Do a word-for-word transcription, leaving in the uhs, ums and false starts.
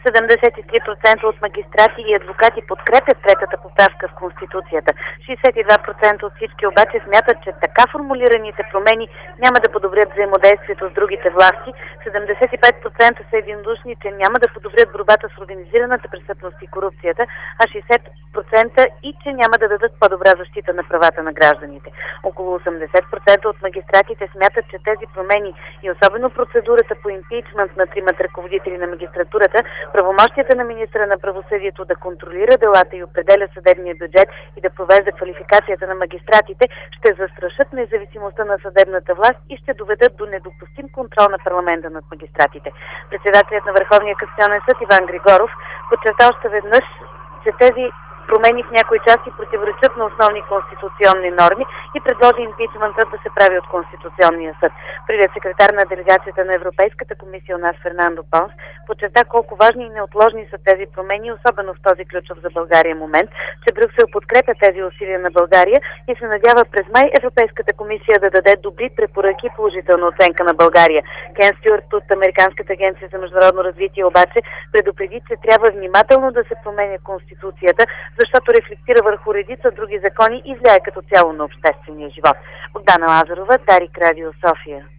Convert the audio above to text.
седемдесет и три процента от магистрати и адвокати подкрепят третата поправка в Конституцията. шейсет и два процента от всички обаче смятат, че така формулираните промени няма да подобрят взаимодействието с другите власти. седемдесет и пет процента са единодушни, че няма да подобрят борбата с организираната престъпност и корупцията, а шейсет процента и че няма да дадат по-добра защита на правата на гражданите. Около осемдесет процента от магистратите смятат, че тези промени и особено процедурата по импичмент на тримата ръководители на магистратурата, правомощията на министра на правосъдието да контролира делата и определя съдебния бюджет и да провежда квалификацията на магистратите, ще застрашат независимостта на съдебната власт и ще доведат до недопустим контрол на парламента над магистратите. Председателят на Върховния касационен съд Иван Григоров подчерта още веднъж, че тези промени в някои части противоречат на основни конституционни норми и предложи импичментът да се прави от Конституционния съд. Прилет секретар на делегацията на Европейската комисия у нас Фернандо Понс подчерта колко важни и неотложни са тези промени, особено в този ключов за България момент, че Брюксел подкрепя тези усилия на България и се надява през май Европейската комисия да даде добри препоръки и положителна оценка на България. Кен Стюарт от Американската агенция за международно развитие обаче предупреди, че трябва внимателно да се променя Конституцията, защото рефлектира върху редица други закони и влияе като цяло на обществения живот. Богдана Лазарова, Дарик, Радио София.